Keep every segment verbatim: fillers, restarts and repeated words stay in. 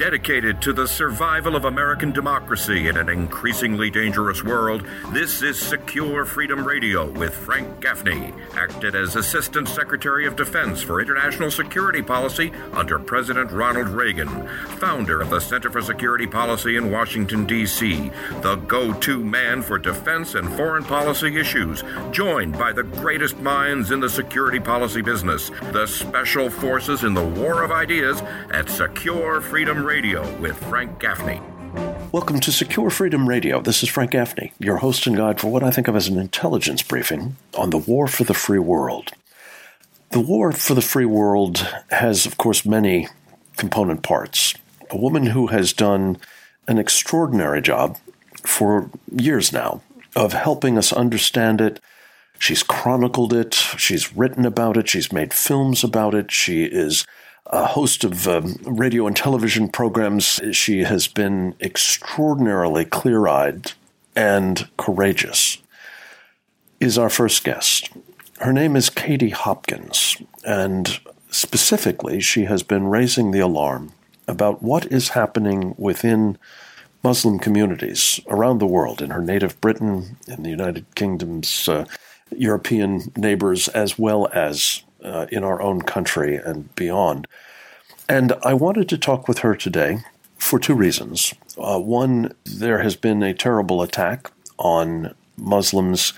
Dedicated to the survival of American democracy in an increasingly dangerous world, this is Secure Freedom Radio with Frank Gaffney, acted as Assistant Secretary of Defense for International Security Policy under President Ronald Reagan, founder of the Center for Security Policy in Washington, D C, the go-to man for defense and foreign policy issues, joined by the greatest minds in the security policy business, the Special Forces in the War of Ideas, at Secure Freedom Radio. Radio with Frank Gaffney. Welcome to Secure Freedom Radio. This is Frank Gaffney, your host and guide for what I think of as an intelligence briefing on the war for the free world. The war for the free world has, of course, many component parts. A woman who has done an extraordinary job for years now of helping us understand it. She's chronicled it. She's written about it. She's made films about it. She is a host of um, radio and television programs. She has been extraordinarily clear-eyed and courageous, is our first guest. Her name is Katie Hopkins, and specifically, she has been raising the alarm about what is happening within Muslim communities around the world, in her native Britain, in the United Kingdom's uh, European neighbors, as well as Uh, in our own country and beyond. And I wanted to talk with her today for two reasons. Uh, one, there has been a terrible attack on Muslims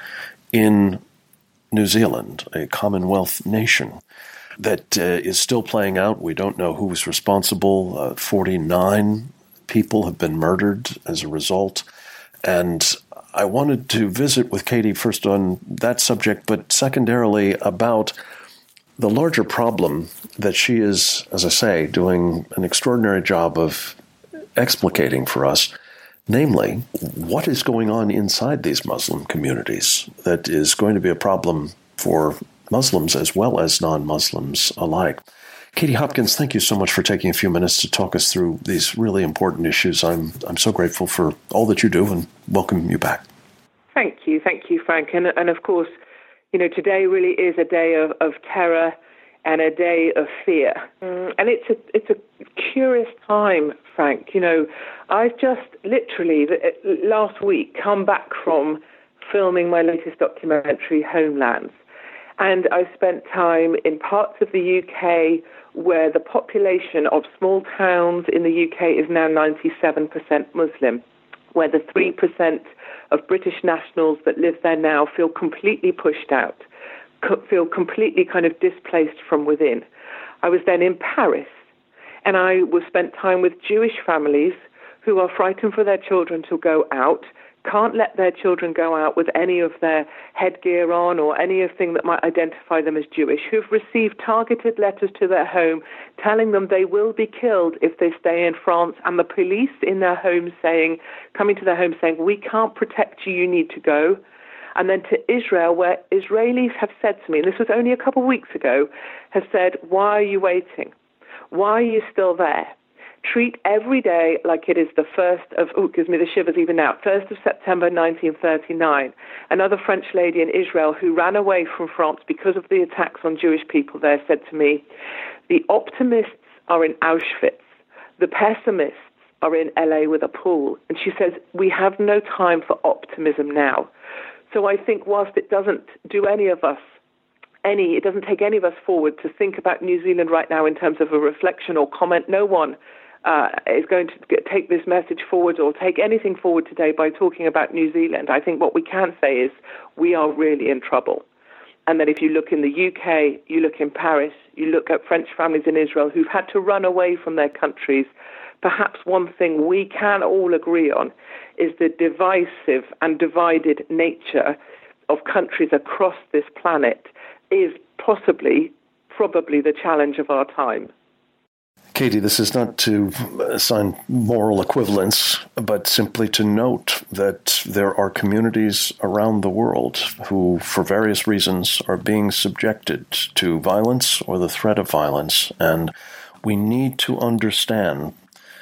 in New Zealand, a Commonwealth nation, that uh, is still playing out. We don't know who was responsible. Uh, forty-nine people have been murdered as a result. And I wanted to visit with Katie first on that subject, but secondarily about the larger problem that she is, as I say, doing an extraordinary job of explicating for us, namely, what is going on inside these Muslim communities that is going to be a problem for Muslims as well as non-Muslims alike. Katie Hopkins, thank you so much for taking a few minutes to talk us through these really important issues. I'm I'm so grateful for all that you do and welcome you back. Thank you. Thank you, Frank. And, and of course, you know, today really is a day of, of terror and a day of fear. Mm, and it's a, it's a curious time, Frank. You know, I've just literally last week come back from filming my latest documentary, Homelands. And I spent time in parts of the U K where the population of small towns in the U K is now ninety-seven percent Muslim, where the three percent of British nationals that live there now feel completely pushed out, feel completely kind of displaced from within. I was then in Paris, and I was spent time with Jewish families who are frightened for their children to go out, can't let their children go out with any of their headgear on or anything that might identify them as Jewish, who've received targeted letters to their home telling them they will be killed if they stay in France, and the police in their homes saying, coming to their home saying, we can't protect you, you need to go. And then to Israel, where Israelis have said to me, and this was only a couple of weeks ago, have said, why are you waiting? Why are you still there? Treat every day like it is the first of, oh, it gives me the shivers even now, first of September nineteen thirty-nine. Another French lady in Israel who ran away from France because of the attacks on Jewish people there said to me, the optimists are in Auschwitz, the pessimists are in L A with a pool. And she says, we have no time for optimism now. So I think whilst it doesn't do any of us any, it doesn't take any of us forward to think about New Zealand right now in terms of a reflection or comment, no one Uh, is going to get, take this message forward or take anything forward today by talking about New Zealand. I think what we can say is we are really in trouble. And then if you look in the U K, you look in Paris, you look at French families in Israel who've had to run away from their countries, perhaps one thing we can all agree on is the divisive and divided nature of countries across this planet is possibly, probably the challenge of our time. Katie, this is not to assign moral equivalence, but simply to note that there are communities around the world who, for various reasons, are being subjected to violence or the threat of violence, and we need to understand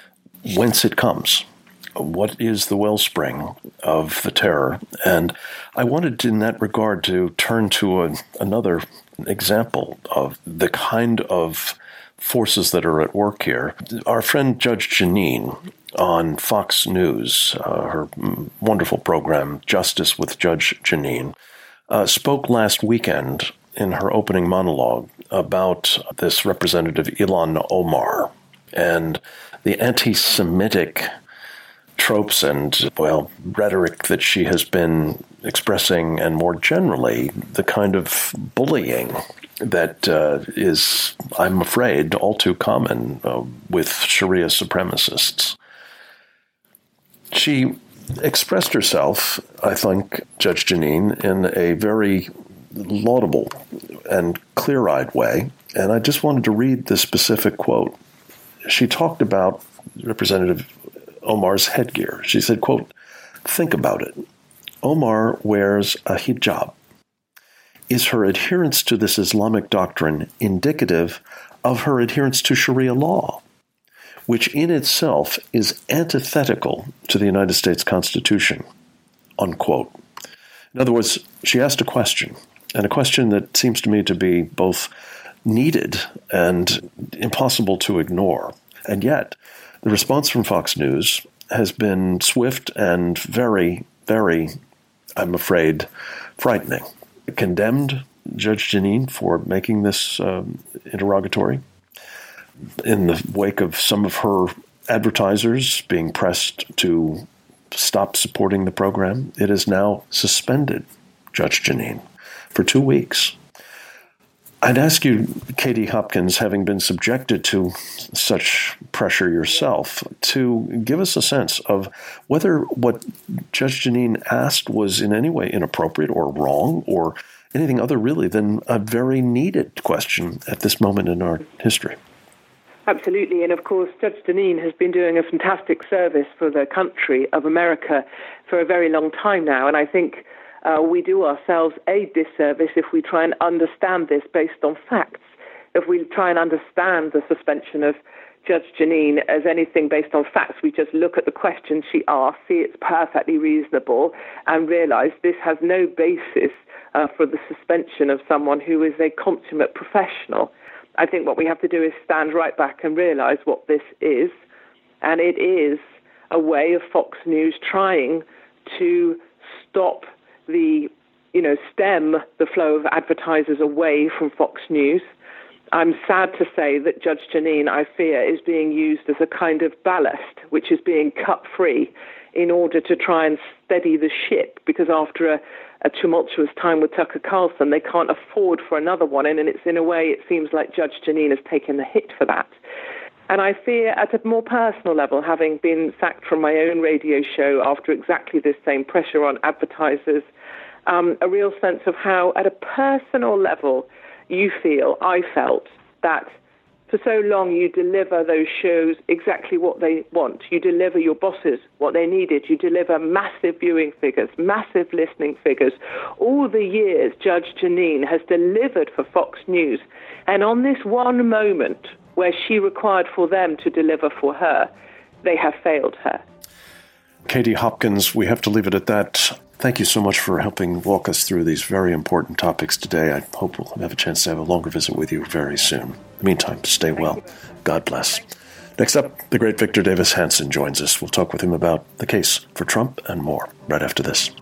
whence it comes. What is the wellspring of the terror? And I wanted, in that regard, to turn to a, another example of the kind of forces that are at work here. Our friend Judge Jeanine on Fox News, uh, her wonderful program, Justice with Judge Jeanine, uh, spoke last weekend in her opening monologue about this Representative Ilhan Omar and the anti-Semitic tropes and, well, rhetoric that she has been expressing, and more generally, the kind of bullying that uh, is, I'm afraid, all too common uh, with Sharia supremacists. She expressed herself, I think, Judge Jeanine, in a very laudable and clear-eyed way, and I just wanted to read the specific quote. She talked about Representative Omar's headgear. She said, quote, "Think about it. Omar wears a hijab. Is her adherence to this Islamic doctrine indicative of her adherence to Sharia law, which in itself is antithetical to the United States Constitution?" Unquote. In other words, she asked a question, and a question that seems to me to be both needed and impossible to ignore. And yet, the response from Fox News has been swift and very, very, I'm afraid, frightening. It condemned Judge Jeanine for making this um, interrogatory in the wake of some of her advertisers being pressed to stop supporting the program. It is now suspended Judge Jeanine for two weeks. I'd ask you, Katie Hopkins, having been subjected to such pressure yourself, to give us a sense of whether what Judge Jeanine asked was in any way inappropriate or wrong or anything other really than a very needed question at this moment in our history. Absolutely. And of course, Judge Jeanine has been doing a fantastic service for the country of America for a very long time now. And I think Uh, we do ourselves a disservice if we try and understand this based on facts. If we try and understand the suspension of Judge Jeanine as anything based on facts, we just look at the questions she asked, see it's perfectly reasonable, and realize this has no basis uh, for the suspension of someone who is a consummate professional. I think what we have to do is stand right back and realize what this is, and it is a way of Fox News trying to stop the, you know, stem the flow of advertisers away from Fox News. I'm sad to say that Judge Jeanine, I fear, is being used as a kind of ballast, which is being cut free in order to try and steady the ship, because after a, a tumultuous time with Tucker Carlson, they can't afford for another one, and it's in a way it seems like Judge Jeanine has taken the hit for that. And I fear, at a more personal level, having been sacked from my own radio show after exactly this same pressure on advertisers, um, a real sense of how, at a personal level, you feel, I felt, that for so long you deliver those shows exactly what they want. You deliver your bosses what they needed. You deliver massive viewing figures, massive listening figures. All the years Judge Jeanine has delivered for Fox News. And on this one moment where she required for them to deliver for her, they have failed her. Katie Hopkins, we have to leave it at that. Thank you so much for helping walk us through these very important topics today. I hope we'll have a chance to have a longer visit with you very soon. Meantime, stay well. God bless. Next up, the great Victor Davis Hanson joins us. We'll talk with him about the case for Trump and more right after this.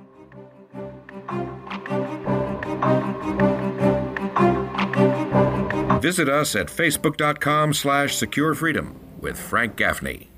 Visit us at facebook.com slash secure freedom with Frank Gaffney.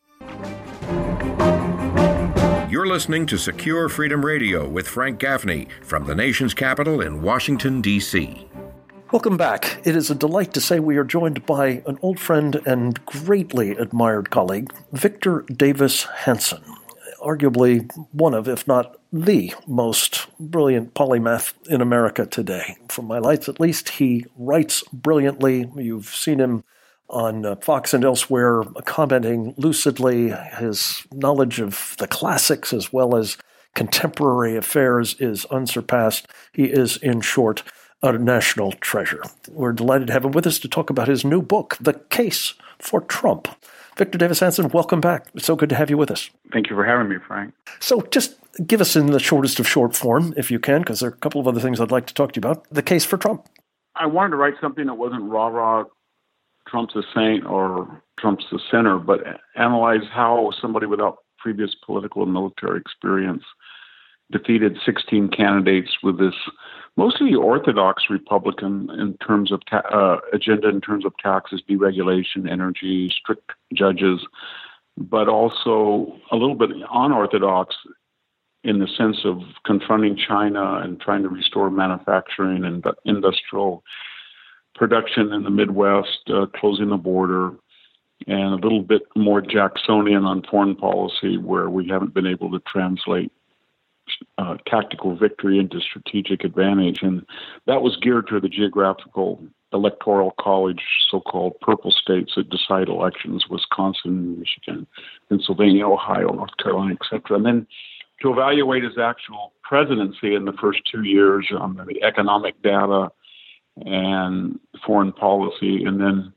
You're listening to Secure Freedom Radio with Frank Gaffney from the nation's capital in Washington, D C Welcome back. It is a delight to say we are joined by an old friend and greatly admired colleague, Victor Davis Hanson, arguably one of, if not the most brilliant polymath in America today. From my lights, at least, he writes brilliantly. You've seen him on uh, Fox and elsewhere, commenting lucidly. His knowledge of the classics as well as contemporary affairs is unsurpassed. He is, in short, a national treasure. We're delighted to have him with us to talk about his new book, The Case for Trump. Victor Davis Hanson, welcome back. It's so good to have you with us. Thank you for having me, Frank. So just give us in the shortest of short form, if you can, because there are a couple of other things I'd like to talk to you about. The Case for Trump. I wanted to write something that wasn't rah-rah Trump's a saint or Trump's the sinner, but analyze how somebody without previous political and military experience defeated sixteen candidates with this mostly orthodox Republican in terms of ta- uh, agenda, in terms of taxes, deregulation, energy, strict judges, but also a little bit unorthodox in the sense of confronting China and trying to restore manufacturing and industrial production in the Midwest, uh, closing the border, and a little bit more Jacksonian on foreign policy, where we haven't been able to translate uh, tactical victory into strategic advantage. And that was geared to the geographical electoral college, so-called purple states that decide elections: Wisconsin, Michigan, Pennsylvania, Ohio, North Carolina, et cetera. And then to evaluate his actual presidency in the first two years on the economic data and foreign policy, and then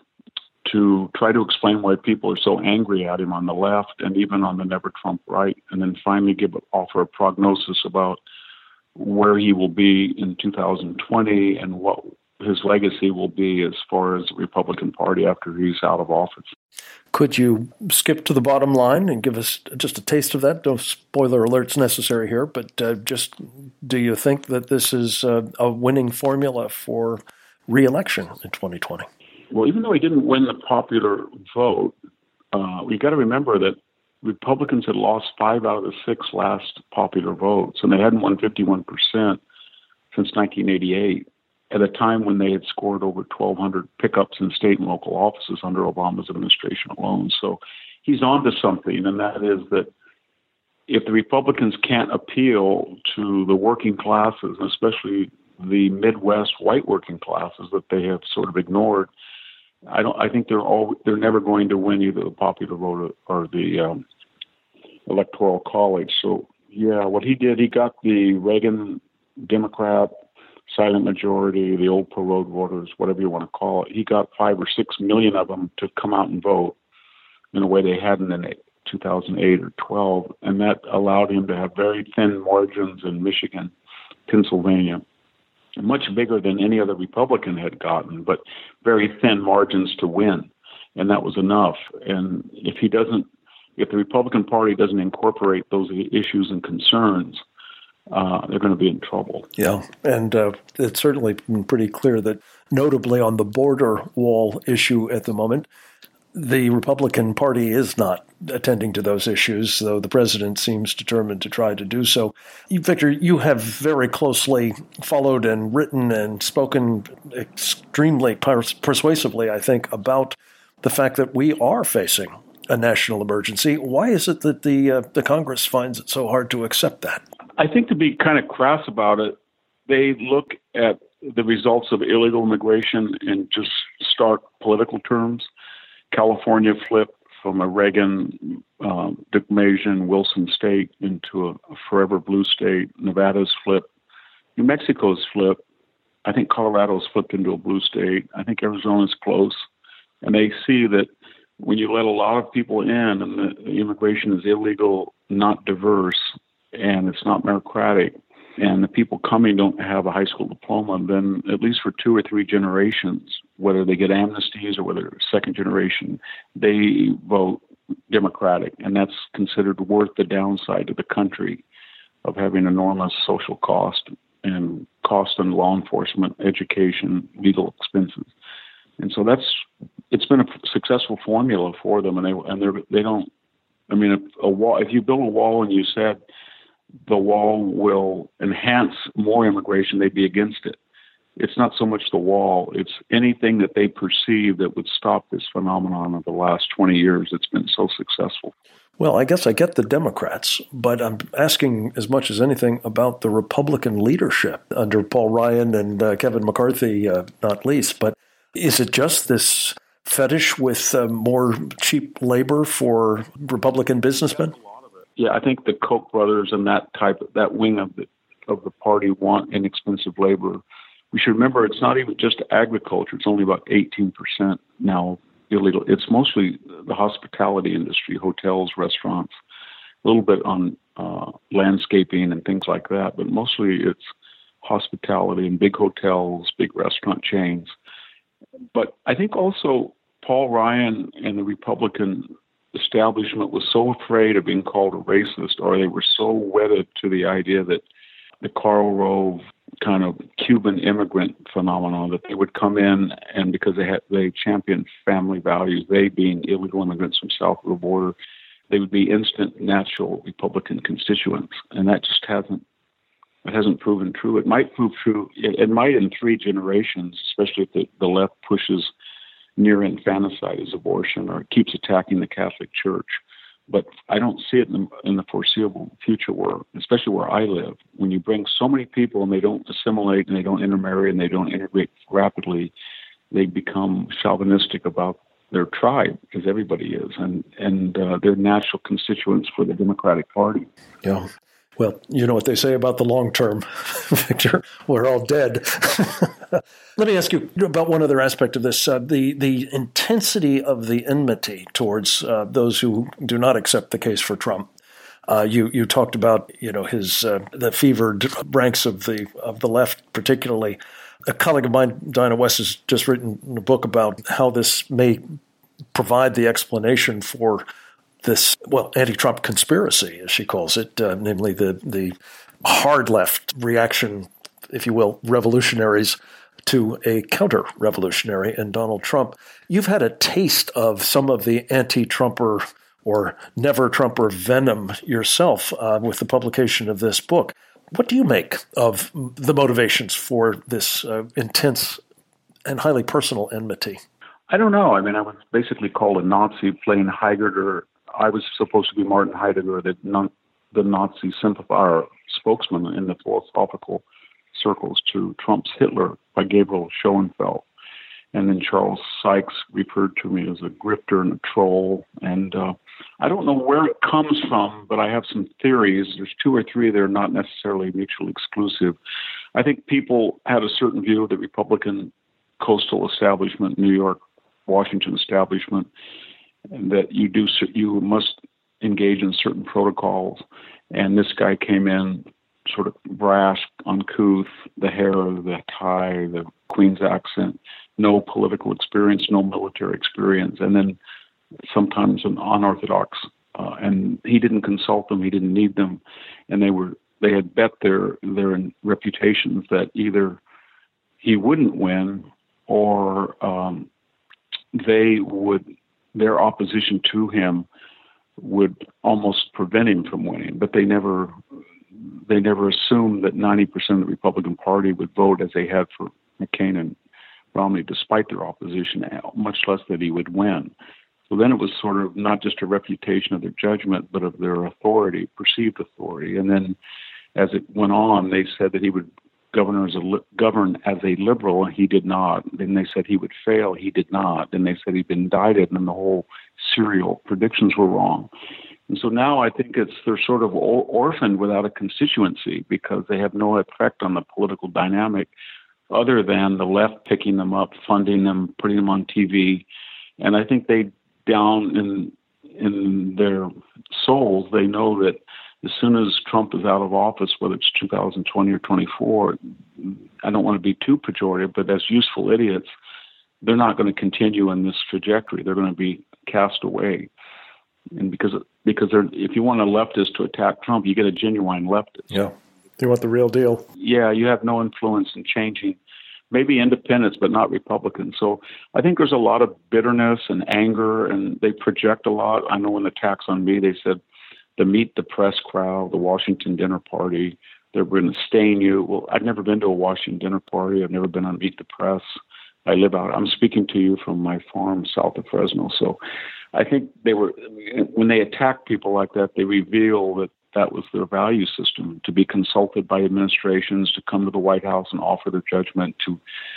to try to explain why people are so angry at him on the left and even on the Never Trump right, and then finally give offer a prognosis about where he will be in two thousand twenty and what his legacy will be as far as the Republican Party after he's out of office. Could you skip to the bottom line and give us just a taste of that? No spoiler alerts necessary here, but uh, just do you think that this is uh, a winning formula for re-election in twenty twenty? Well, even though he didn't win the popular vote, uh, we got to remember that Republicans had lost five out of the six last popular votes, and they hadn't won fifty-one percent since nineteen eighty-eight. At a time when they had scored over twelve hundred pickups in state and local offices under Obama's administration alone. So he's on to something, and that is that if the Republicans can't appeal to the working classes, especially the Midwest white working classes that they have sort of ignored, I don't. I think they're all they're never going to win either the popular vote or the um, electoral college. So yeah, what he did, he got the Reagan Democrat silent majority, the old parole voters, whatever you want to call it. He got five or six million of them to come out and vote in a way they hadn't in two thousand eight or twelve, and that allowed him to have very thin margins in Michigan, Pennsylvania, much bigger than any other Republican had gotten, but very thin margins to win, and that was enough. And if he doesn't, if the Republican Party doesn't incorporate those issues and concerns, Uh, they're going to be in trouble. Yeah, and uh, it's certainly been pretty clear that notably on the border wall issue at the moment, the Republican Party is not attending to those issues, though the president seems determined to try to do so. Victor, you have very closely followed and written and spoken extremely pers- persuasively, I think, about the fact that we are facing a national emergency. Why is it that the uh, the Congress finds it so hard to accept that? I think, to be kind of crass about it, they look at the results of illegal immigration in just stark political terms. California flipped from a Reagan, um, Dick Mason, Wilson state into a, a forever blue state. Nevada's flipped. New Mexico's flipped. I think Colorado's flipped into a blue state. I think Arizona's close. And they see that when you let a lot of people in and the, the immigration is illegal, not diverse, and it's not meritocratic, and the people coming don't have a high school diploma, then at least for two or three generations, whether they get amnesties or whether they're second generation, they vote Democratic, and that's considered worth the downside to the country of having enormous social cost and cost on law enforcement, education, legal expenses. And so that's it's been a successful formula for them, and they and they they don't. I mean, if a wall, if you build a wall and you said the wall will enhance more immigration, they'd be against it. It's not so much the wall, it's anything that they perceive that would stop this phenomenon of the last twenty years that's been so successful. Well, I guess I get the Democrats, but I'm asking as much as anything about the Republican leadership under Paul Ryan and uh, Kevin McCarthy, uh, not least. But is it just this fetish with uh, more cheap labor for Republican businessmen? Yeah, I think the Koch brothers and that type, that wing of the of the party want inexpensive labor. We should remember it's not even just agriculture. It's only about eighteen percent now illegal. It's mostly the hospitality industry, hotels, restaurants, a little bit on uh, landscaping and things like that, but mostly it's hospitality and big hotels, big restaurant chains. But I think also Paul Ryan and the Republican establishment was so afraid of being called a racist, or they were so wedded to the idea that the Karl Rove kind of Cuban immigrant phenomenon, that they would come in and because they had they championed family values, they being illegal immigrants from south of the border, they would be instant natural Republican constituents, and that just hasn't it hasn't proven true. It might prove true. It, it might in three generations, especially if the, the left pushes near infanticide as abortion or keeps attacking the Catholic Church. But I don't see it in the, in the foreseeable future, where, especially where I live, when you bring so many people and they don't assimilate and they don't intermarry and they don't integrate rapidly, they become chauvinistic about their tribe, because everybody is, and and uh, they're natural constituents for the Democratic Party. Yeah. Well, you know what they say about the long term, Victor. We're all dead. Let me ask you about one other aspect of this: uh, the the intensity of the enmity towards uh, those who do not accept the case for Trump. Uh, you you talked about you know his uh, the fevered ranks of the of the left, particularly. A colleague of mine, Dinah West, has just written a book about how this may provide the explanation for this, well, anti-Trump conspiracy, as she calls it, uh, namely the the hard left reaction, if you will, revolutionaries to a counter-revolutionary in Donald Trump. You've had a taste of some of the anti-Trumper or never-Trumper venom yourself uh, with the publication of this book. What do you make of the motivations for this uh, intense and highly personal enmity? I don't know. I mean, I was basically called a Nazi playing Heidegger. I was supposed to be Martin Heidegger, the, non, the Nazi sympathizer spokesman in the philosophical circles to Trump's Hitler by Gabriel Schoenfeld. And then Charles Sykes referred to me as a grifter and a troll. And uh, I don't know where it comes from, but I have some theories. There's two or three that are not necessarily mutually exclusive. I think people had a certain view of the Republican coastal establishment, New York, Washington establishment, and that you do you must engage in certain protocols. And this guy came in sort of brash, uncouth, the hair, the tie, the Queen's accent, no political experience, no military experience, and then sometimes an unorthodox. Uh, and he didn't consult them; he didn't need them, and they were they had bet their their reputations that either he wouldn't win or um, they would their opposition to him would almost prevent him from winning. But they never they never assumed that ninety percent of the Republican Party would vote as they had for McCain and Romney, despite their opposition, much less that he would win. So then it was sort of not just a reputation of their judgment, but of their authority, perceived authority. And then as it went on, they said that he would govern as a, govern as a liberal, and he did not. Then they said he would fail, he did not. Then they said he'd been indicted, and the whole serial predictions were wrong. And so now I think it's they're sort of orphaned without a constituency because they have no effect on the political dynamic other than the left picking them up, funding them, putting them on T V. And I think they, down in in their souls, they know that as soon as Trump is out of office, whether it's two thousand twenty or twenty-four, I don't want to be too pejorative, but as useful idiots, they're not going to continue in this trajectory. They're going to be cast away. And because because they're, if you want a leftist to attack Trump, you get a genuine leftist. Yeah, they want the real deal. Yeah, you have no influence in changing. Maybe independents, but not Republicans. So I think there's a lot of bitterness and anger, and they project a lot. I know in the attacks on me, they said the Meet the Press crowd, the Washington dinner party, they're going to stain you. Well, I've never been to a Washington dinner party. I've never been on Meet the Press. I live out. I'm speaking to you from my farm south of Fresno. So I think they were, when they attack people like that, they reveal that that was their value system, to be consulted by administrations, to come to the White House and offer their judgment, to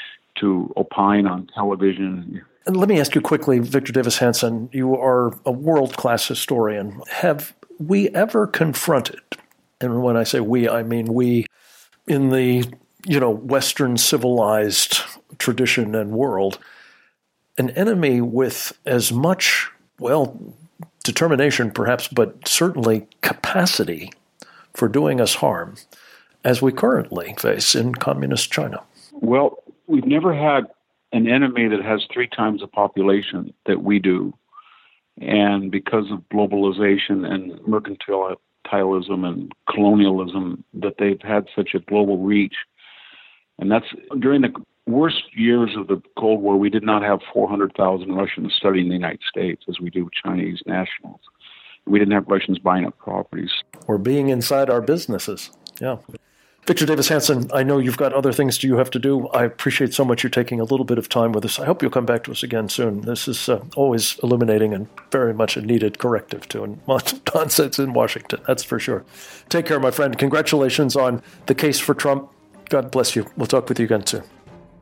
to opine on television. And let me ask you quickly, Victor Davis Hanson, you are a world-class historian. Have we ever confronted, and when I say we, I mean we in the, you know, Western civilized tradition and world, an enemy with as much, well, determination perhaps, but certainly capacity for doing us harm as we currently face in communist China? Well, we've never had an enemy that has three times the population that we do. And because of globalization and mercantilism and colonialism, that they've had such a global reach. And that's during the worst years of the Cold War, we did not have four hundred thousand Russians studying the United States as we do Chinese nationals. We didn't have Russians buying up properties. Or being inside our businesses. Yeah. Victor Davis Hanson, I know you've got other things you have to do. I appreciate so much you taking a little bit of time with us. I hope you'll come back to us again soon. This is uh, always illuminating and very much a needed corrective to nonsense in Washington, that's for sure. Take care, my friend. Congratulations on the case for Trump. God bless you. We'll talk with you again soon.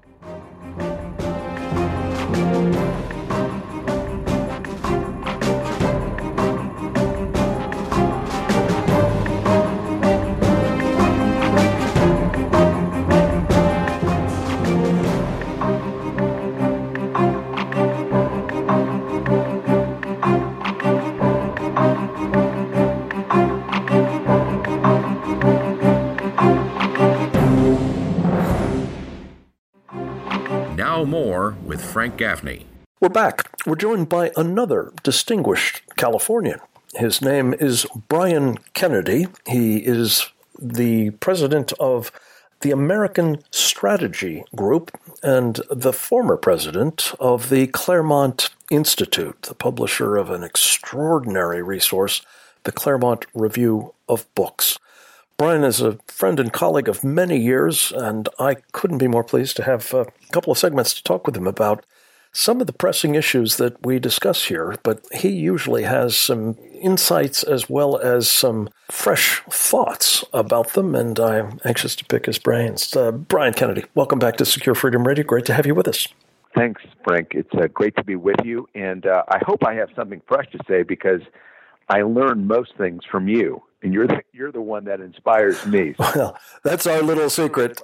More with Frank Gaffney. We're back. We're joined by another distinguished Californian. His name is Brian Kennedy. He is the president of the American Strategy Group and the former president of the Claremont Institute, the publisher of an extraordinary resource, the Claremont Review of Books. Brian is a friend and colleague of many years, and I couldn't be more pleased to have a couple of segments to talk with him about some of the pressing issues that we discuss here, but he usually has some insights as well as some fresh thoughts about them, and I'm anxious to pick his brains. Uh, Brian Kennedy, welcome back to Secure Freedom Radio. Great to have you with us. Thanks, Frank. It's uh, great to be with you, and uh, I hope I have something fresh to say because I learn most things from you. And you're the, you're the one that inspires me. Well, that's our little secret.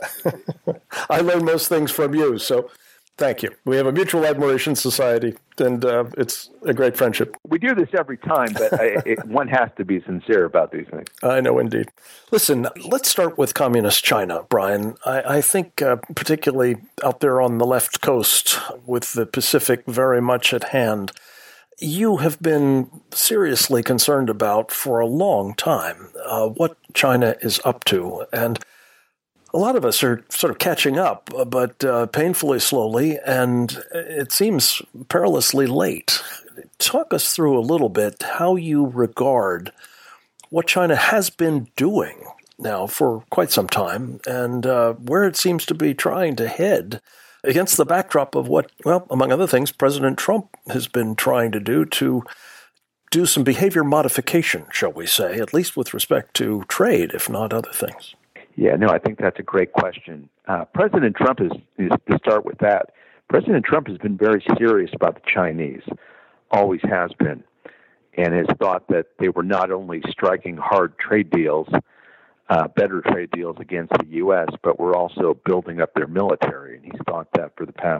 I learn most things from you, so thank you. We have a mutual admiration society, and uh, it's a great friendship. We do this every time, but I, it, one has to be sincere about these things. I know, indeed. Listen, let's start with communist China, Brian. I, I think uh, particularly out there on the left coast with the Pacific very much at hand, you have been seriously concerned about for a long time uh, what China is up to. And a lot of us are sort of catching up, but uh, painfully slowly, and it seems perilously late. Talk us through a little bit how you regard what China has been doing now for quite some time and uh, where it seems to be trying to head against the backdrop of what, well, among other things, President Trump has been trying to do to do some behavior modification, shall we say, at least with respect to trade, if not other things. Yeah, no, I think that's a great question. Uh, President Trump is, is, to start with that, President Trump has been very serious about the Chinese, always has been, and has thought that they were not only striking hard trade deals, Uh, better trade deals against the U S, but we're also building up their military. And he's thought that for the past,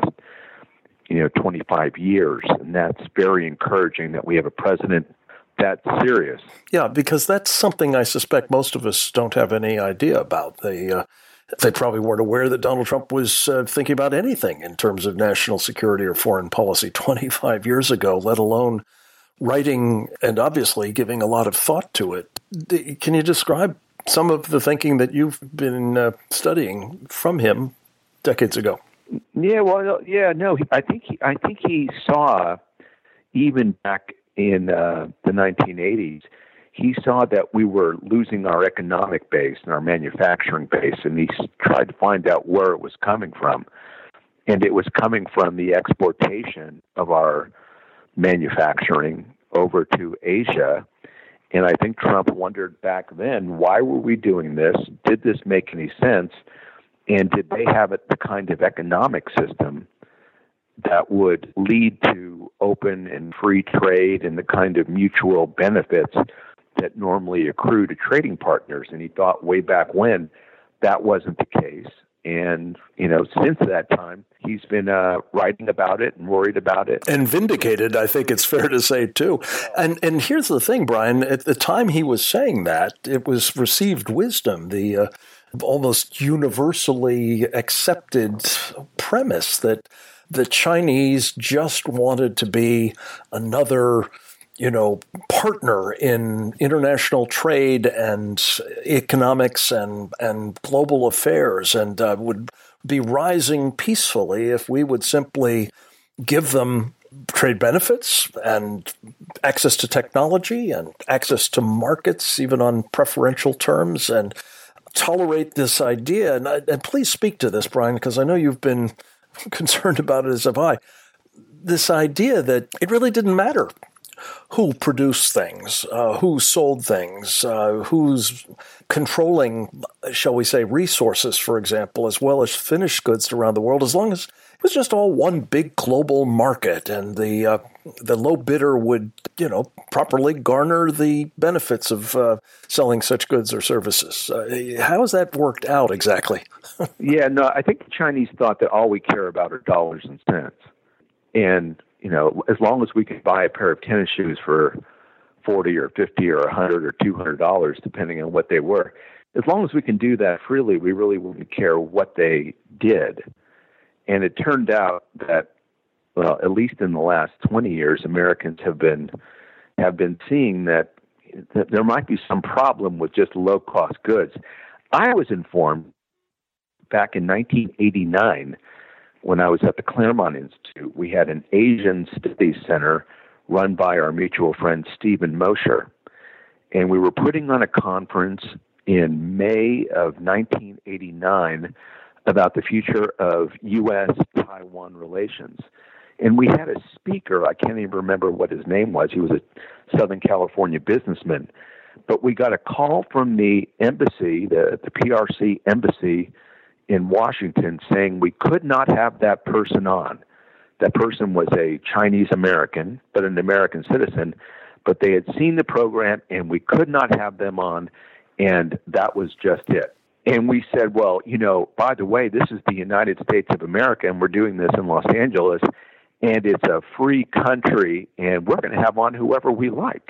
you know, twenty-five years. And that's very encouraging that we have a president that's serious. Yeah, because that's something I suspect most of us don't have any idea about. They, uh, they probably weren't aware that Donald Trump was uh, thinking about anything in terms of national security or foreign policy twenty-five years ago, let alone writing and obviously giving a lot of thought to it. Can you describe some of the thinking that you've been uh, studying from him decades ago? Yeah, well, yeah, no, I think he, I think he saw, even back in uh, the nineteen eighties, he saw that we were losing our economic base and our manufacturing base, and he tried to find out where it was coming from. And it was coming from the exportation of our manufacturing over to Asia. And I think Trump wondered back then, why were we doing this? Did this make any sense? And did they have it, the kind of economic system that would lead to open and free trade and the kind of mutual benefits that normally accrue to trading partners? And he thought way back when that wasn't the case. And, you know, since that time, he's been uh, writing about it and worried about it. And vindicated, I think it's fair to say, too. And and here's the thing, Brian. At the time he was saying that, it was received wisdom, the uh, almost universally accepted premise that the Chinese just wanted to be another, you know, partner in international trade and economics and, and global affairs, and uh, would be rising peacefully if we would simply give them trade benefits and access to technology and access to markets, even on preferential terms, and tolerate this idea. And, and please speak to this, Brian, because I know you've been concerned about it, as have I. This idea that it really didn't matter who produced things, uh, who sold things, uh, who's controlling, shall we say, resources, for example, as well as finished goods around the world, as long as it was just all one big global market, and the uh, the low bidder would, you know, properly garner the benefits of uh, selling such goods or services. Uh, how has that worked out exactly? Yeah, no, I think the Chinese thought that all we care about are dollars and cents, and you know, as long as we can buy a pair of tennis shoes for forty or fifty or a hundred or two hundred dollars, depending on what they were, as long as we can do that freely, we really wouldn't care what they did. And it turned out that, well, at least in the last twenty years, Americans have been have been seeing that, that there might be some problem with just low-cost goods. I was informed back in nineteen eighty-nine, when I was at the Claremont Institute, we had an Asian Studies Center run by our mutual friend Stephen Mosher, and we were putting on a conference in May of nineteen eighty-nine about the future of U S Taiwan relations. And we had a speaker, I can't even remember what his name was. He was a Southern California businessman. But we got a call from the embassy, the, the P R C embassy in Washington, saying we could not have that person on. That person was a Chinese American, but an American citizen. But they had seen the program, and we could not have them on, and that was just it. And we said, well, you know, by the way, this is the United States of America, and we're doing this in Los Angeles, and it's a free country, and we're going to have on whoever we like.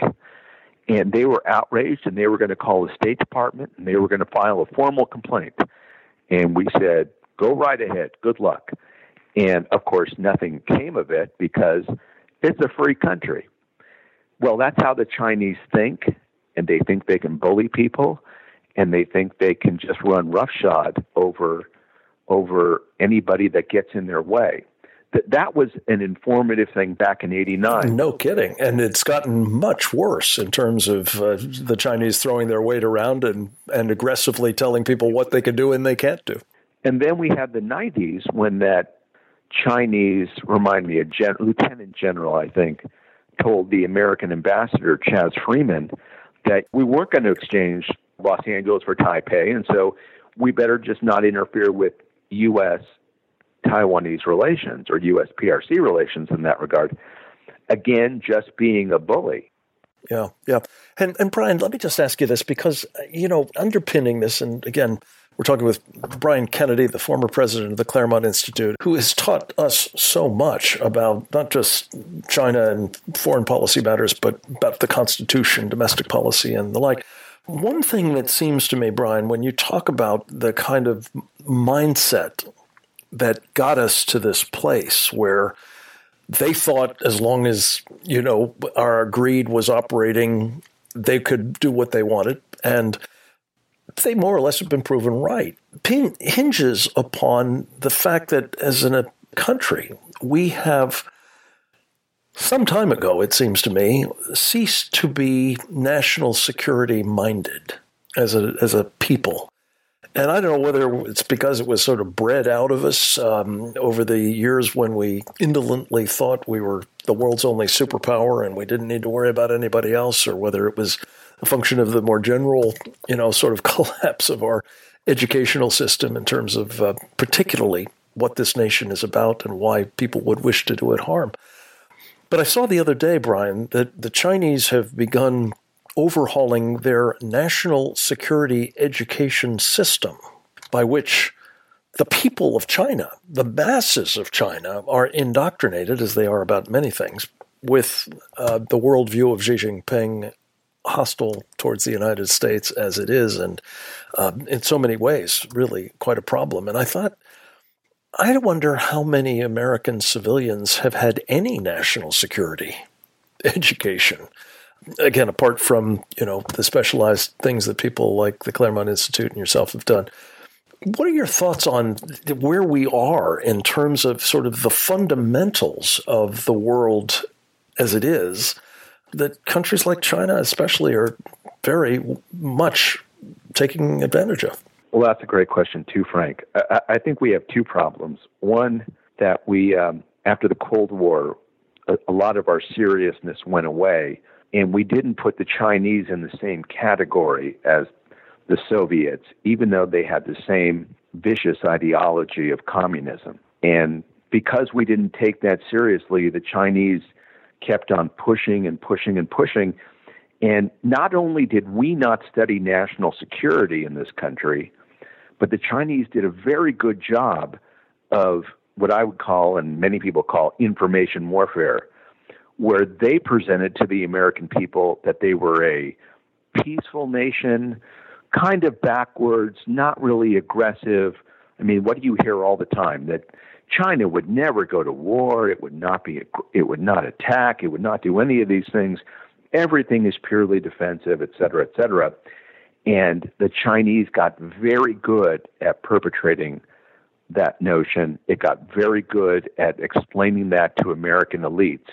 And they were outraged, and they were going to call the State Department, and they were going to file a formal complaint. And we said, go right ahead, good luck. And, of course, nothing came of it because it's a free country. Well, that's how the Chinese think, and they think they can bully people, and they think they can just run roughshod over over anybody that gets in their way. That that was an informative thing back in eighty-nine. No kidding. And it's gotten much worse in terms of uh, the Chinese throwing their weight around and, and aggressively telling people what they can do and they can't do. And then we had the nineties when that Chinese, remind me, a gen, lieutenant general, I think, told the American ambassador, Chaz Freeman, that we weren't going to exchange Los Angeles for Taipei, and so we better just not interfere with U S Taiwanese relations or U S P R C relations in that regard. Again, just being a bully. Yeah, yeah. And, and Brian, let me just ask you this, because, you know, underpinning this, and again, we're talking with Brian Kennedy, the former president of the Claremont Institute, who has taught us so much about not just China and foreign policy matters, but about the Constitution, domestic policy, and the like. One thing that seems to me, Brian, when you talk about the kind of mindset that got us to this place where they thought as long as, you know, our greed was operating, they could do what they wanted, and they more or less have been proven right, hinges upon the fact that as in a country, we have some time ago, it seems to me, ceased to be national security minded as a as a people. And I don't know whether it's because it was sort of bred out of us um, over the years when we indolently thought we were the world's only superpower and we didn't need to worry about anybody else, or whether it was a function of the more general, you know, sort of collapse of our educational system in terms of uh, particularly what this nation is about and why people would wish to do it harm. But I saw the other day, Brian, that the Chinese have begun overhauling their national security education system, by which the people of China, the masses of China, are indoctrinated, as they are about many things, with uh, the worldview of Xi Jinping, hostile towards the United States as it is, and uh, in so many ways, really quite a problem. And I thought, I wonder how many American civilians have had any national security education. Again, apart from, you know, the specialized things that people like the Claremont Institute and yourself have done. What are your thoughts on where we are in terms of sort of the fundamentals of the world as it is, that countries like China especially are very much taking advantage of? Well, that's a great question too, Frank. I, I think we have two problems. One, that we, um, after the Cold War, a, a lot of our seriousness went away, and we didn't put the Chinese in the same category as the Soviets, even though they had the same vicious ideology of communism. And because we didn't take that seriously, the Chinese kept on pushing and pushing and pushing. And not only did we not study national security in this country, but the Chinese did a very good job of what I would call, and many people call, information warfare, where they presented to the American people that they were a peaceful nation, kind of backwards, not really aggressive. I mean, what do you hear all the time? That China would never go to war, it would not be, it would not attack, it would not do any of these things. Everything is purely defensive, et cetera, et cetera. And the Chinese got very good at perpetrating that notion. It got very good at explaining that to American elites.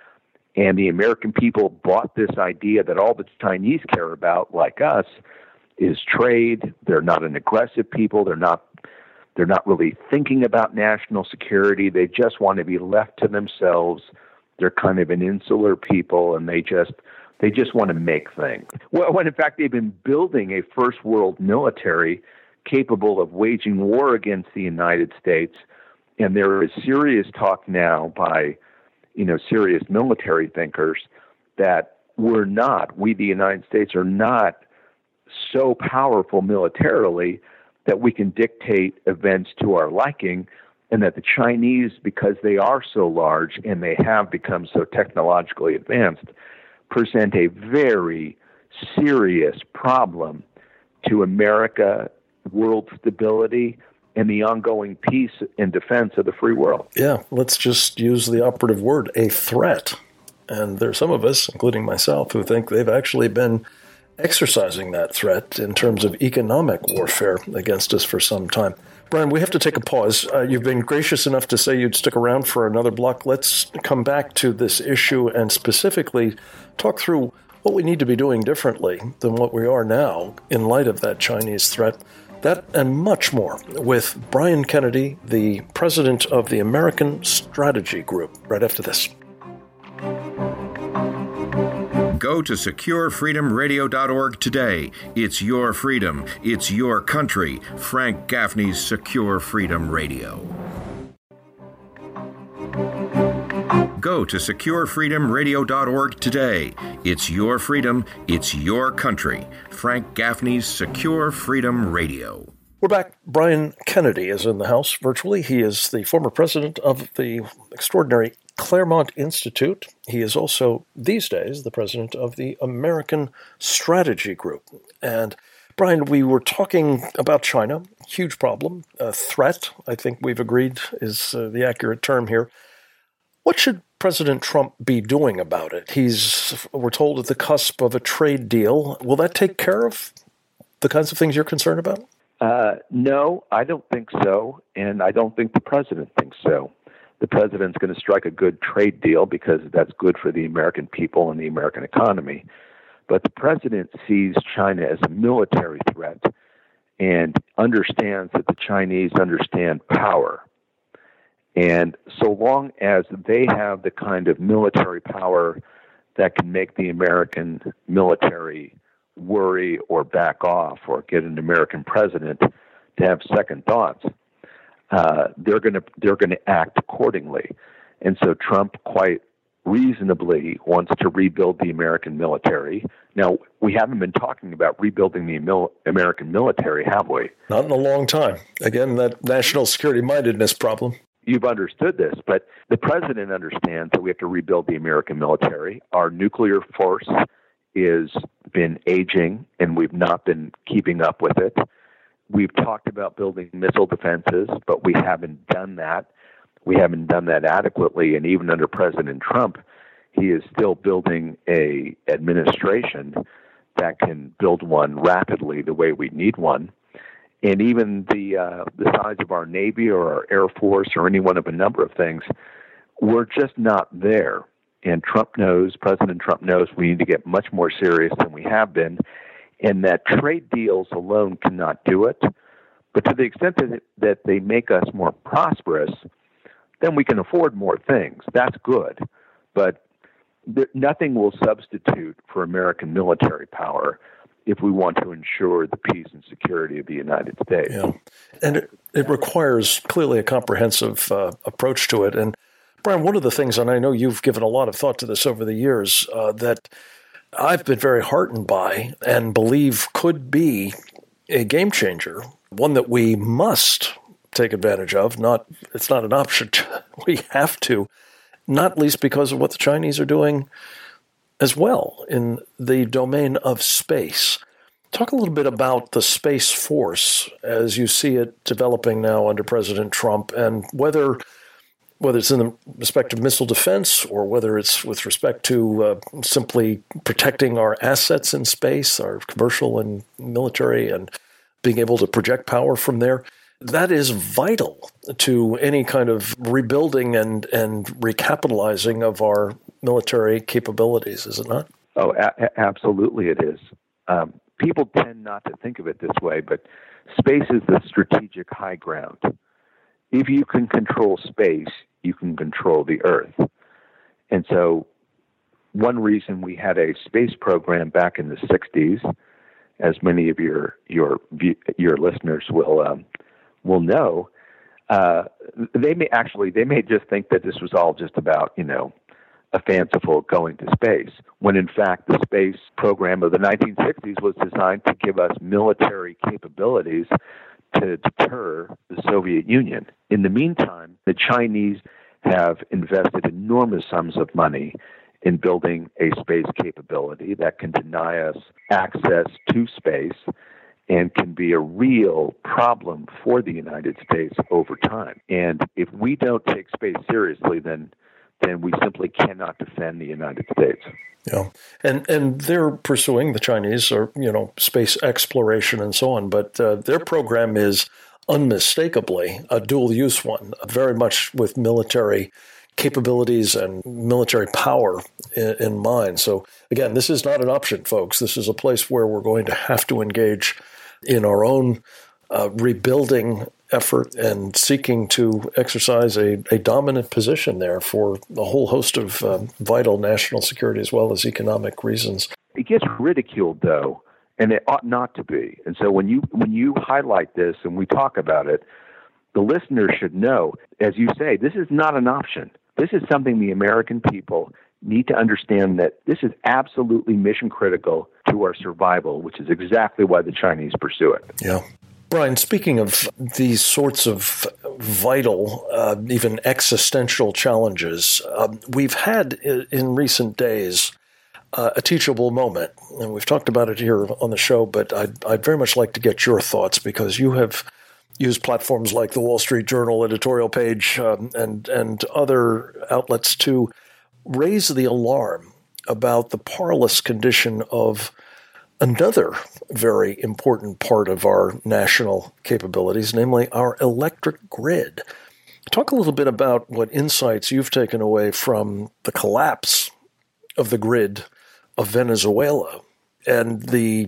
And the American people bought this idea that all the Chinese care about, like us, is trade. They're not an aggressive people. They're not they're not really thinking about national security. They just want to be left to themselves. They're kind of an insular people, and they just they just want to make things. Well, when in fact they've been building a first world military capable of waging war against the United States, and there is serious talk now by, you know, serious military thinkers that we're not, we the United States are not so powerful militarily that we can dictate events to our liking, and that the Chinese, because they are so large and they have become so technologically advanced, present a very serious problem to America, world stability, and the ongoing peace and defense of the free world. Yeah, let's just use the operative word, a threat. And there's some of us, including myself, who think they've actually been exercising that threat in terms of economic warfare against us for some time. Brian, we have to take a pause. Uh, you've been gracious enough to say you'd stick around for another block. Let's come back to this issue and specifically talk through what we need to be doing differently than what we are now in light of that Chinese threat. That and much more with Brian Kennedy, the president of the American Strategy Group, right after this. Go to secure freedom radio dot org today. It's your freedom. It's your country. Frank Gaffney's Secure Freedom Radio. Go to secure freedom radio dot org today. It's your freedom. It's your country. Frank Gaffney's Secure Freedom Radio. We're back. Brian Kennedy is in the house virtually. He is the former president of the extraordinary Claremont Institute. He is also, these days, the president of the American Strategy Group. And Brian, we were talking about China, huge problem, a threat, I think we've agreed is uh, the accurate term here. What should President Trump be doing about it? He's, we're told, at the cusp of a trade deal. Will that take care of the kinds of things you're concerned about? Uh, no, I don't think so, and I don't think the president thinks so. The president's going to strike a good trade deal because that's good for the American people and the American economy. But the president sees China as a military threat and understands that the Chinese understand power. And so long as they have the kind of military power that can make the American military worry or back off or get an American president to have second thoughts, uh, they're going to they're going to act accordingly. And so Trump quite reasonably wants to rebuild the American military. Now, we haven't been talking about rebuilding the mil- American military, have we? Not in a long time. Again, that national security mindedness problem. You've understood this, but the president understands that we have to rebuild the American military. Our nuclear force is been aging, and we've not been keeping up with it. we've talked about building missile defenses, but we haven't done that. We haven't done that adequately, and even under President Trump, he is still building a administration that can build one rapidly the way we need one. And even the uh, the size of our Navy or our Air Force or any one of a number of things, we're just not there. And Trump knows, President Trump knows we need to get much more serious than we have been, and that trade deals alone cannot do it. But to the extent that, it, that they make us more prosperous, then we can afford more things. That's good. But there, nothing will substitute for American military power if we want to ensure the peace and security of the United States. Yeah. And it, it requires clearly a comprehensive uh, approach to it. And Brian, one of the things, and I know you've given a lot of thought to this over the years, uh, that I've been very heartened by and believe could be a game changer, one that we must take advantage of. Not, it's not an option. We have to, not least because of what the Chinese are doing as well in the domain of space. Talk a little bit about the Space Force as you see it developing now under President Trump, and whether whether it's in the respect of missile defense or whether it's with respect to uh, simply protecting our assets in space, our commercial and military, and being able to project power from there. That is vital to any kind of rebuilding and, and recapitalizing of our military capabilities, is it not? Oh, a- absolutely it is. Um, people tend not to think of it this way, but space is the strategic high ground. If you can control space, you can control the Earth. And so one reason we had a space program back in the sixties, as many of your your your listeners will um, will know, uh, they may actually they may just think that this was all just about, you know, a fanciful going to space, when in fact the space program of the nineteen sixties was designed to give us military capabilities to deter the Soviet Union. In the meantime, the Chinese have invested enormous sums of money in building a space capability that can deny us access to space and can be a real problem for the United States over time. And if we don't take space seriously, then then we simply cannot defend the United States. Yeah, and and they're pursuing, the Chinese, or you know, space exploration and so on, but uh, their program is unmistakably a dual-use one, very much with military capabilities and military power in, in mind. So again, this is not an option, folks. This is a place where we're going to have to engage in our own uh, rebuilding effort and seeking to exercise a, a dominant position there for a whole host of uh, vital national security as well as economic reasons. It gets ridiculed, though, and it ought not to be. And so when you when you highlight this and we talk about it, the listener should know, as you say, this is not an option. This is something the American people need to understand, that this is absolutely mission critical to our survival, which is exactly why the Chinese pursue it. Yeah. Brian, speaking of these sorts of vital, uh, even existential challenges, um, we've had in recent days uh, a teachable moment, and we've talked about it here on the show, but I'd, I'd very much like to get your thoughts, because you have used platforms like the Wall Street Journal editorial page um, and, and other outlets to raise the alarm about the parlous condition of another very important part of our national capabilities, namely our electric grid. Talk a little bit about what insights you've taken away from the collapse of the grid of Venezuela and the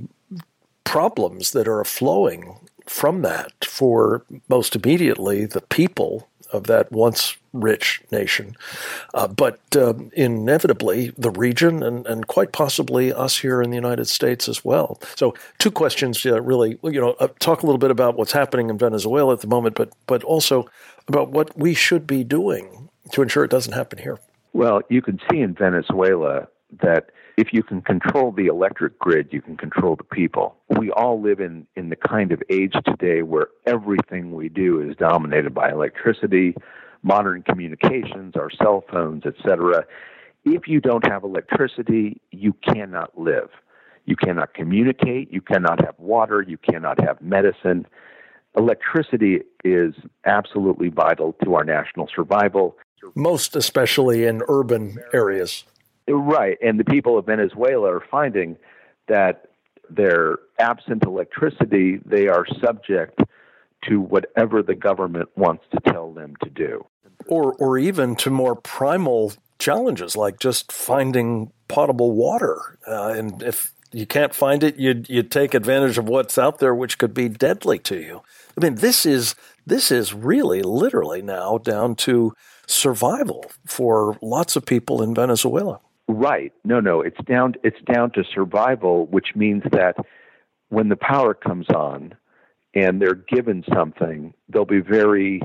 problems that are flowing from that for, most immediately, the people of that once rich nation, uh, but uh, inevitably the region and, and quite possibly us here in the United States as well. So two questions, uh, really, you know, uh, talk a little bit about what's happening in Venezuela at the moment, but but also about what we should be doing to ensure it doesn't happen here. Well, you can see in Venezuela that if you can control the electric grid, you can control the people. We all live in, in the kind of age today where everything we do is dominated by electricity, modern communications, our cell phones, et cetera. If you don't have electricity, you cannot live. You cannot communicate. You cannot have water. You cannot have medicine. Electricity is absolutely vital to our national survival. Most especially in urban areas. Right. And the people of Venezuela are finding that they're absent electricity, they are subject to whatever the government wants to tell them to do. Or or even to more primal challenges like just finding potable water. Uh, and if you can't find it, you you take advantage of what's out there, which could be deadly to you. I mean, this is this is really literally now down to survival for lots of people in Venezuela. Right. No, no, it's down it's down to survival, which means that when the power comes on and they're given something, they'll be very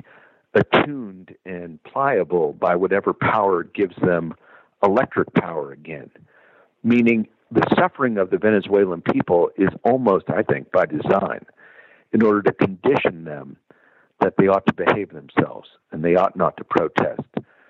attuned and pliable by whatever power gives them electric power again. Meaning the suffering of the Venezuelan people is almost, I think, by design, in order to condition them that they ought to behave themselves and they ought not to protest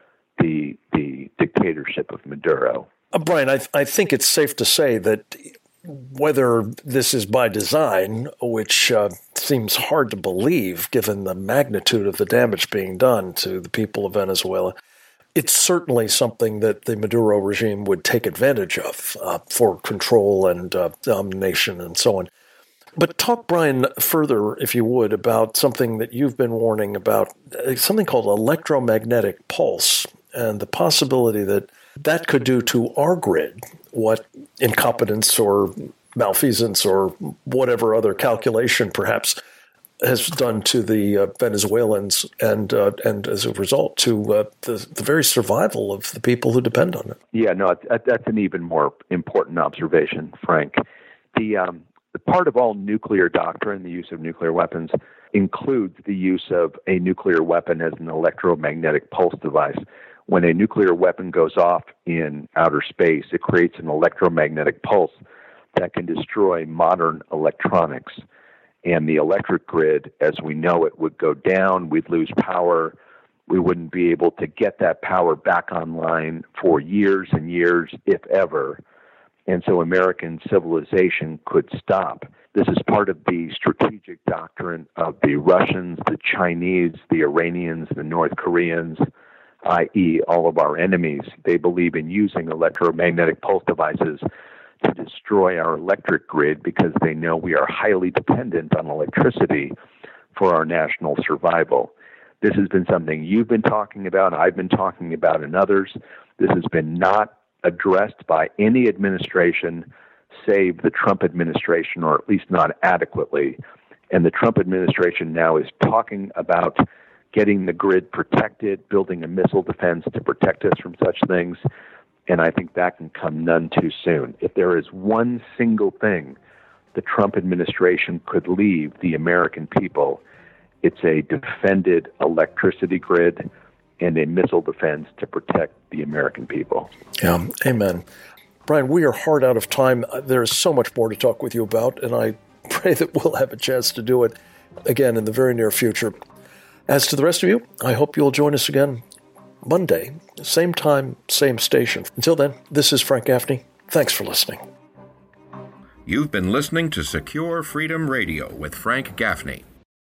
the the dictatorship of Maduro. Uh, Brian, I, I think it's safe to say that whether this is by design, which uh, seems hard to believe given the magnitude of the damage being done to the people of Venezuela, it's certainly something that the Maduro regime would take advantage of uh, for control and uh, domination and so on. But talk, Brian, further, if you would, about something that you've been warning about, something called electromagnetic pulse, and the possibility that that could do to our grid what incompetence or malfeasance or whatever other calculation perhaps has done to the uh, Venezuelans and uh, and as a result to uh, the, the very survival of the people who depend on it. Yeah, no, that's an even more important observation, Frank. The, um, the part of all nuclear doctrine, the use of nuclear weapons, includes the use of a nuclear weapon as an electromagnetic pulse device. When a nuclear weapon goes off in outer space, it creates an electromagnetic pulse that can destroy modern electronics. And the electric grid, as we know it, would go down. We'd lose power. We wouldn't be able to get that power back online for years and years, if ever. And so American civilization could stop. This is part of the strategic doctrine of the Russians, the Chinese, the Iranians, the North Koreans, that is all of our enemies. They believe in using electromagnetic pulse devices to destroy our electric grid because they know we are highly dependent on electricity for our national survival. This has been something you've been talking about, I've been talking about, and others. This has been not addressed by any administration save the Trump administration, or at least not adequately. And the Trump administration now is talking about getting the grid protected, building a missile defense to protect us from such things. And I think that can come none too soon. If there is one single thing the Trump administration could leave the American people, it's a defended electricity grid and a missile defense to protect the American people. Yeah, amen. Brian, we are hard out of time. There's so much more to talk with you about, and I pray that we'll have a chance to do it again in the very near future. As to the rest of you, I hope you'll join us again Monday, same time, same station. Until then, this is Frank Gaffney. Thanks for listening. You've been listening to Secure Freedom Radio with Frank Gaffney.